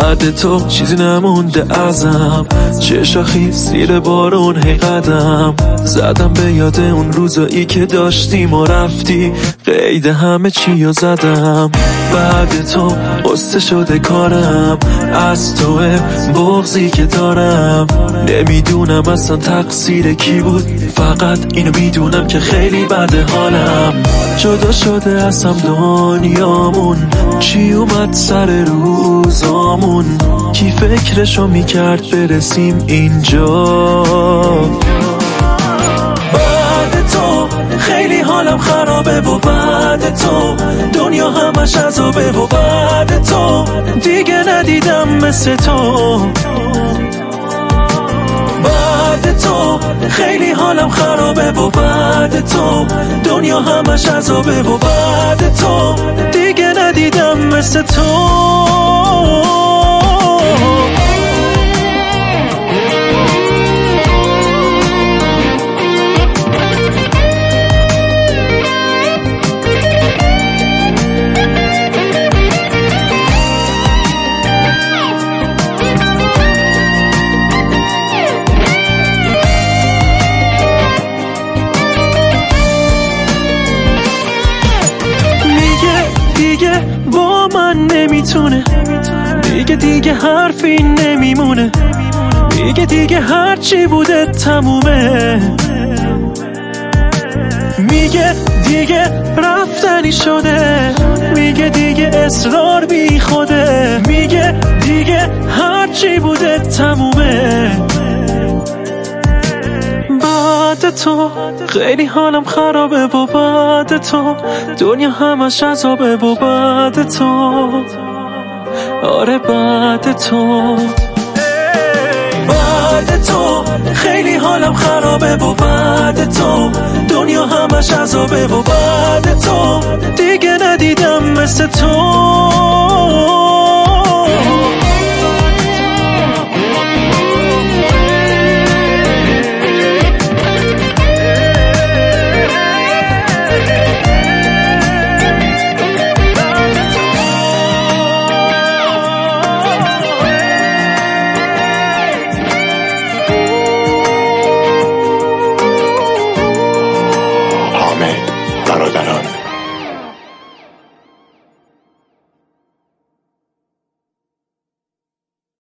بعد تو چیزی نمونده ازم، چه شاخی زیر بارون هی قدم زدم به یاد اون روزایی که داشتیم و رفتی، قید همه چی رو زدم. بعد تو قصه شده کارم، از توه بغضی که دارم. نمیدونم اصلا تقصیر کی بود، فقط اینو میدونم که خیلی بده حالم. جدا شده ازم دنیامون، چی اومد سر روزامون، کی فکرشو میکرد برسیم اینجا. بعد تو خیلی حالم خرابه و بعد تو دنیا همش عذابه و بعد تو دیگه ندیدم مثل تو. بعد تو خیلی حالم خرابه و بعد تو دنیا همش عذابه و بعد تو دیگه ندیدم مثل تو. دیگه با من نمیتونه، دیگه حرفی نمیمونه، دیگه هرچی بوده تمومه. میگه دیگه رفتنی شده، میگه دیگه اصرار بی خوده، میگه دیگه هرچی بوده تمومه. بعد تو خیلی حالم خرابه و بعد تو دنیا همش عذابه و بعد تو، آره بعد تو. بعد تو خیلی حالم خرابه و بعد تو دنیا همش عذابه و بعد تو دیگه ندیدم مثل تو.